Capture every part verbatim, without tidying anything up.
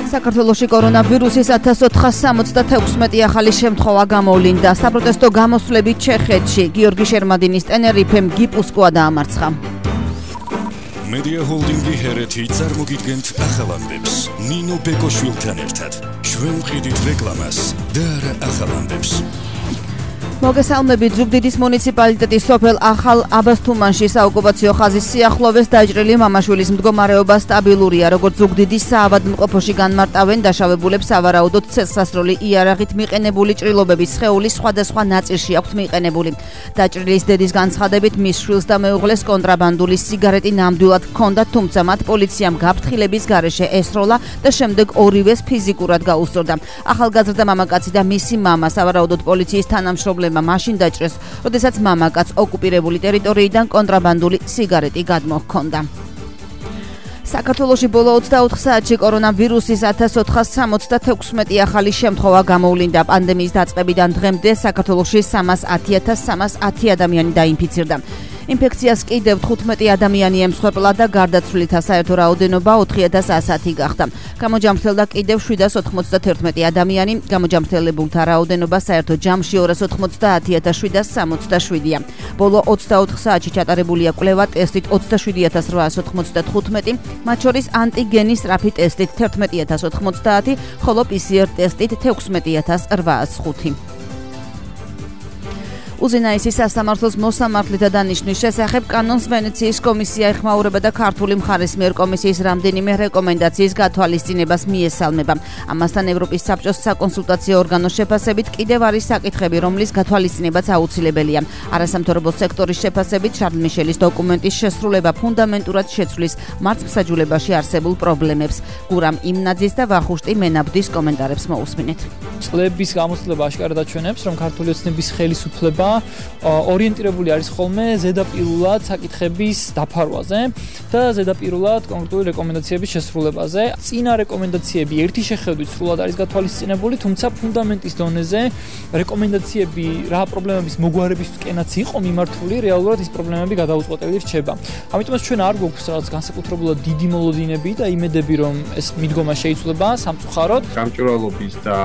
საქართველოში კორონავირუსის ათას ოთხას სამოცდათექვსმეტი ახალი შემთხვევა გამოვლინდა. საპროტესტო გამოსვლებით ჩეხეთში გიორგი შერმადინის ტენერიფემ გიპუსკოა დაამარცხა. Media Holding-ი ჰერეთი წარმოგიდგენთ ახალამდებს. ნინო ბეკოშვილთან ერთად. ჩვენ ვყიდით რეკლამას და არა ახალამდებს. მოგესალმებით. ზუგდიდის მუნიციპალიტეტის სოფელ ახალ აბასთუმანში საოკუპაციო ხაზის სიახლოვეს დაჭრილი მამაშვილის მდგომარეობა სტაბილურია. როგორც ზუგდიდის საავადმყოფოში განმარტავენ, დაშავებულებს სავარაუდოდ ცეცხლსასროლი იარაღით მიყენებული ჭრილობების სხეულის სხვადასხვა ნაწილში აქვთ მიყენებული. დაჭრილის დედის განცხადებით, მის შვილს და მეუღლეს კონტრაბანდული სიგარეტი ნამდვილად ჰქონდა, თუმცა მათ პოლიციამ გაფრთხილების გარეშე ესროლა და შემდეგ ორივეს ფიზიკურად გაუსწორდა. ახალგაზრდა მამაკაცი და მისი მამა სავარაუდოდ პოლიციის თანამშრომლები მაშინ დაჭრეს, როდესაც მამაკაც ოკუპირებული ტერიტორიიდან კონტრაბანდული სიგარეტი გადმოჰქონდა. საქართველოში ბოლო ოცდაოთხ საათში კორონავირუსის ათას ოთხას სამოცდათექვსმეტი ახალი შემთხვევა გამოვლინდა. პანდემიის დაწყებიდან დღემდე საქართველოში სამას ათი ათას სამას ათი ადამიანი დაინფიცირდა. ინფექციას კიდევ თხუთმეტი ადამიანი ემსხვერპლა და გარდაცვლილთა საერთო რაოდენობა ოთხი ათას ასი გახდა. გამოჯამრთელდა კიდევ შვიდას ოთხმოცდათერთმეტი ადამიანი, გამოჯამრთელებულთა რაოდენობა საერთო ჯამში ორას ოთხმოცდაათი ათას შვიდას სამოცდაშვიდია. ბოლო ოცდაოთხ საათში ჩატარებულია კვლევა ტესტით ოცდაშვიდი ათას რვაას ოთხმოცდათხუთმეტი, მათ შორის ანტიგენის სწრაფი ტესტით თერთმეტი ათას ოთხმოცდაათი, ხოლო პი-სი-არ ტესტით თექვსმეტი ათას რვაას ხუთი. უზენაესი სასამართლოს მოსამართლეთა დანიშვნის შესახებ კანონს ვენეციის კომისია ეხმაურება და ქართული მხარის მიერ კომისიის რამდენიმე რეკომენდაციის გათვალისწინებას მიესალმება. ამასთან ევროპის საბჭოს საკონსულტაციო ორგანოს შეფასებით კიდევ არის საკითხები, რომლის გათვალისწინებაც აუცილებელია. არასამთავრობო სექტორის შეფასებით შარლ მიშელის დოკუმენტის შესრულება ფუნდამენტურად შეცვლის მართლმსაჯულებაში არსებულ პრობლემებს. გურამ იმნაძის და ვახუშტი მენაბდის კომენტარებს მოусმინეთ. წლების გამოცდილება აშკარად აჩვენებს, რომ ქართული ოცნების ხელისუფლება ორიენტირებული არის ხოლმე ზედაპირულად საკითხების დაფარვაზე და ზედაპირულად კონკრეტული რეკომენდაციების შესრულებაზე. წინა რეკომენდაციები ერთი შეხედვით სრულად არის გათვალისწინებული, თუმცა ფუნდამენტის დონეზე რეკომენდაციები რა პრობლემების მოგვარებისკენაც იყო მიმართული, რეალურად ის პრობლემები გადაუწყვეტელი რჩება. ამიტომაც ჩვენ არ გვაქვს რაღაც განსაკუთრებულად დიდი მოლოდინები და იმედები, რომ ეს მიდგომა შეიცვლება სამწუხაროდ. გამჭვირვალობის და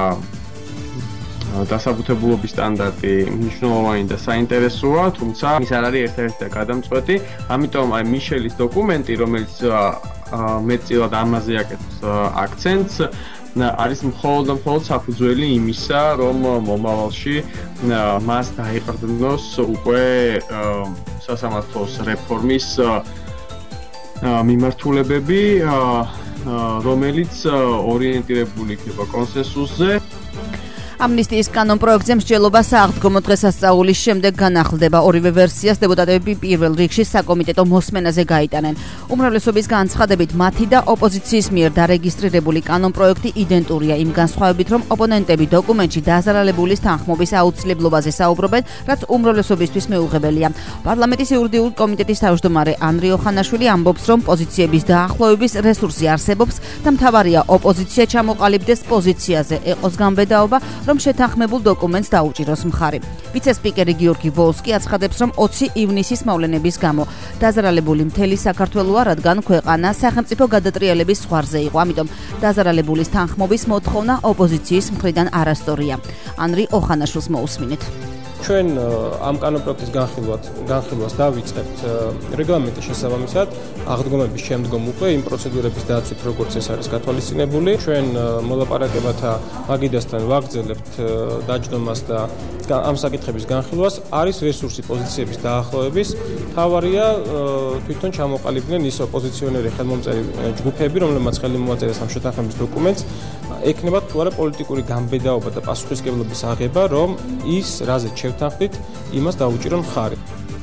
დასაბუთებულობის სტანდარტი მნიშვნელოვანი და საინტერესოა, თუმცა ის არ არის ერთ-ერთი და გადამწყვეტი. ამიტომ აი მიშელის დოკუმენტი, რომელიც მეტწილად ამაზე აკეთებს აქცენტს, არის მხოლოდ და მხოლოდ საფუძველი იმისა, რომ მომავალში მას დაიყრდნოს უკვე სასამართლოს რეფორმის მიმართულებები, რომელიც ორიენტირებული იქნება კონსენსუსზე. ამნისტიის კანონ პროექტზე მსჯელობა სააღდგომო დღესასწაულის შემდეგ განახლდება. ორივე ვერსიას დეპუტატები პირველ რიგში საკომიტეტო მოსმენაზე გაიტანენ. უმრავლესობის განცხადებით მათი და ოპოზიციის მიერ დარეგისტრირებული კანონ პროექტი იდენტურია იმ განსხვავებით, რომ ოპონენტები დოკუმენტში დაზარალებულის თანხმობის აუცილებლობაზე საუბრობენ, რაც უმრავლესობისთვის მეუღებელია. პარლამენტის იურიდიული კომიტეტის თავმჯდომარე ანრი ოხანაშვილი ამბობს, რომ პოზიციების დაახლოების რესურსი არსებობს და მთავარია ოპოზიცია ჩამოყალიბდეს პოზიციაზე, ეყოს განბედაობა, რომ შეთანხმებულ დოკუმენტს დაუჭიროს მხარი. ვიცე-სპიკერი გიორგი ვოლსკი აცხადებს, რომ ოცი ივნისის მოვლენების გამო დაზარალებული მთელი საქართველოა, რადგან ქვეყანა სახელმწიფო გადატრიალების ზღვარზე იყო. ამიტომ დაზარალებულის თანხმობის მოთხოვნა ოპოზიციის მხრიდან არასწორია. ანრი ოხანაშვილს მოусმინეთ. ჩვენ ამ კანონპროექტის განხილვას განხილვას დავიწყებთ რეგლამენტის შესაბამისად აღდგომების შემდგომ უკვე იმ პროცედურების დაცვით, როგორც ეს არის გათვალისწინებული. ჩვენ მოლაპარაკებათა მაგიდასთან ვაგრძელებთ დაჯდომას და ამ საკითხების განხილვას. არის რესურსი პოზიციების დაახლოების. თავარია თვითონ ჩამოყალიბდნენ ის ოპოზიციონერი ხელმომწერი ჯგუფები, რომლებმაც ხელი მოაწერეს ამ შეთანხმების დოკუმენტს. ექნებათ თუ არა პოლიტიკური განბედაობა და პასუხისმგებლობის აღება, რომ ის რაზეც შევთანხმდით, იმას დაუჭირო მხარი.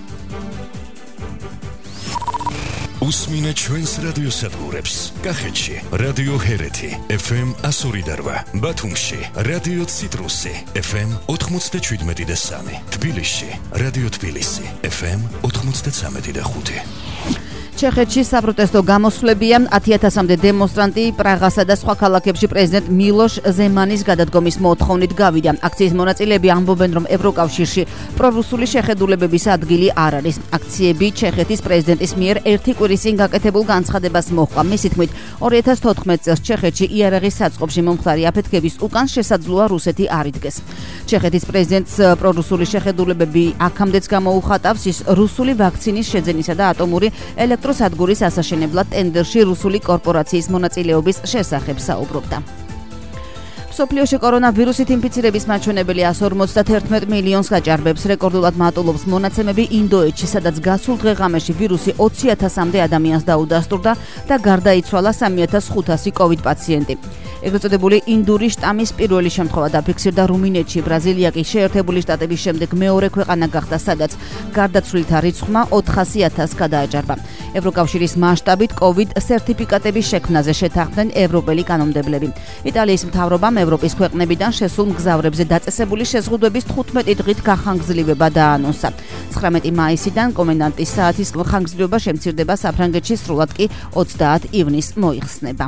უსმინეთ ჩვენს რადიოსადგურებს. კახეთში რადიო ჰერეთი ეფ ემ εκατო ორი და რვა, ბათუმში რადიო ციტრუსი ეფ ემ ოთხმოცდაჩვიდმეტი და სამი, თბილისში რადიო თბილისი ეფ ემ ოთხმოცდაცამეტი და ხუთი. ჩეხეთში საპროტესტო გამოსვლებია ათი ათასამდე დემონსტრანტი პრაღასა და სხვა ქალაქებში პრეზიდენტ მილოშ ზემანის გადადგომის მოთხოვნით გავიდა. აქციის მონაწილეები ამბობენ, რომ ევროკავშირში პრორუსული შეხედულებების ადგილი არ არის. აქციები ჩეხეთის პრეზიდენტის მიერ ერთი კვირის წინ გაკეთებულ განცხადებას მოჰყვა. მისი თქმით, ორი ათას თოთხმეტ წელს ჩეხეთში იარაღის საწყობში მომხდარი აფეთქების უკან შესაძლოა რუსეთი არ იდგეს. ჩეხეთის პრეზიდენტს პრორუსული შეხედულებები აქამდეც გამოუხატავს, ის რუსული ვაქცინის შეძენისა და ატომური ელექტროსადგურის ასაშენებლად ტენდერში რუსული კორპორაციის მონაწილეობის შესახებ საუბრობდა. მსოფლიოში კორონავირუსით ინფიცირების მაჩვენებელი εκατს ორმოცდაერთმეტ მილიონს გაჭარბებს. რეკორდულად მატულობს მონაცემები ინდოეთში, სადაც გასულ დღე-ღამეში ვირუსი ოცი ათასამდე ადამიანს დაუდასტურდა და გარდაიცვალა სამი ათას ხუთასი კოვიდ პაციენტი. ეგრეთ წოდებული ინდური შტამის პირველი შემთხვევა დაფიქსირდა რუმინეთში. ბრაზილია კი შეერთებული შტატების შემდეგ მეორე ქვეყანა გახდა, სადაც გარდაცვლილთა რიცხვმა ოთხასი ათასს გადააჭარბა. ევროკავშირის მასშტაბით კოვიდ სერტიფიკატების შექმნაზე შეთანხმდნენ ევროპელი კანონმდებლები. იტალიის მთავრობამ ევროპის ქვეყნებიდან შესულ მგზავრებზე დაწესებული შეზღუდვების თხუთმეტი დღით გახანგრძლივება დაანონსა. ცხრამეტი მაისიდან კომენდანტის საათის ხანგრძლივება შემცირდება, საფრანგეთში სრულად კი ოცდაათ ივნისს მოიხსნება.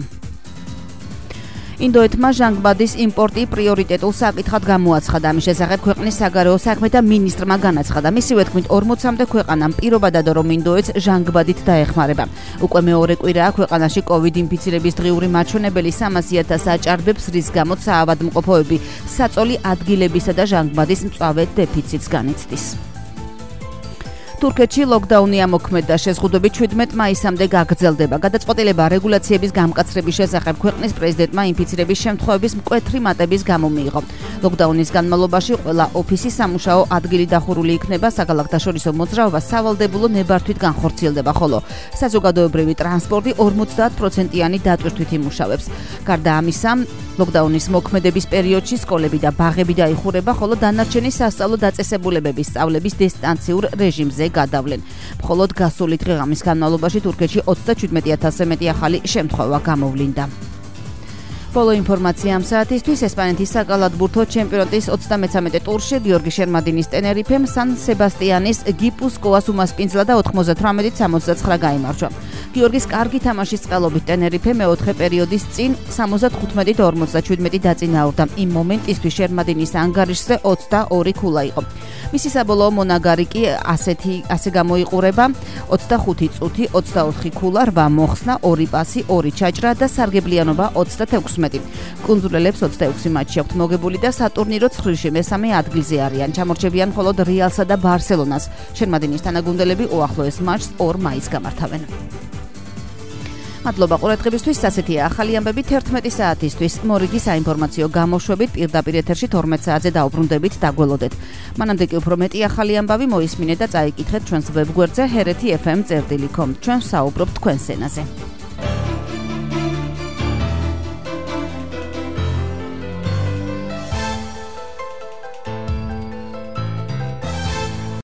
ინდოეთმა ჟანგბადის იმპორტი პრიორიტეტულ საკითხად გამოაცხადა. ამის შესახებ ქვეყნის საგარეო საქმეთა მინისტრმა განაცხადა. მისივე თქმით, ორმოცამდე ქვეყანამ პირობა დადო, რომ ინდოეთს ჟანგბადით დაეხმარება. უკვე მეორე კვირაა ქვეყანაში კოვიდ ინფიცირების დღიური მაჩვენებელი სამასი ათასს აჭარბებს, რის გამოც საავადმყოფოები საწოლი ადგილებისა და ჟანგბადის მწვავე დეფიციტს განიცდის. თურქეთში ლოკდაუნი ამოქმედდა, შეზღუდვები ჩვიდმეტ მაისამდე გაგრძელდება. გადაწყვეტილება რეგულაციების გამკაცრების შესახებ ქვეყნის პრეზიდენტმა ინფიცირების შემთხვევების მკვეთრი მატების გამო მიიღო. ლოკდაუნის განმავლობაში ყველა ოფისი სამუშაო ადგილი დახურული იქნება, საგალახდაშორისო მოძრაობა სავალდებულო ნებართვით განხორციელდება, ხოლო საზოგადოებრივი ტრანსპორტი ორმოცდაათ პროცენტიანი დატვირთვით იმუშავებს. გარდა ამისა, ლოკდაუნის მოქმედების პერიოდში სკოლები და ბაღები დაიხურება, ხოლო დანარჩენი სასწავლო დაწესებულებების სწავლების დისტანციურ რეჟიმზე გადავლენ. მხოლოდ გასული დღე-ღამის განმავლობაში თურქეთში ოცდაჩვიდმეტი ათასზე მეტი ახალი შემთხვევა გამოვლინდა. ბოლო ინფორმაცია ამ საათისთვის. ესპანეთის საკალათბურთო ჩემპიონატის ოცდამეცამეტე ტურში გიორგი შერმადინის ტენერიფემ სან სებასტიანის გიპუსკოას უმასპინძლა და ოთხმოცდათვრამეტით სამოცდაცხრა გაიმარჯვა. გიორგის კარგი თამაშის წყალობით ტენერიფე მეოთხე პერიოდის წინ სამოცდათხუთმეტით ორმოცდაჩვიდმეტი დაწინაურდა. იმ მომენტისთვის შერმადინის ანგარიშზე ოცდაორი ქულა იყო. მისი საბოლოო მონაგარი კი ასეთი ასე გამოიყურება: ოცდახუთი წუთი, ოცდაოთხი ქულა, რვა მოხსნა, ორი პასი, ორი ჩაჭრა და სარგებლიანობა ოცდათექვსმეტი. კუნძულელებს ოცდაექვსი მატჩი აქვთ მოგებული და სატურნირო ცხრილში მესამე ადგილზე არიან. ჩამორჩებიან მხოლოდ რეალსა და ბარსელონას. შერმადინის თანაგუნდელები უახლოეს მატჩს ორ მაისს გამართავენ. მადლობა ყურადღებისთვის. ასეთია ახალი ამბები თერთმეტი საათისთვის. მორიგი საინფორმაციო გამოშვებით პირდაპირ ეთერში თორმეტ საათზე დაუბრუნდებით, დაგველოდეთ. მანამდე კი უფრო მეტი ახალი ამბავი მოისმინეთ და წაიკითხეთ ჩვენს ვებგვერდზე ჰერეთი ეფ ემ წერტილი კომ. ჩვენ ვსაუბრობთ თქვენს ენაზე.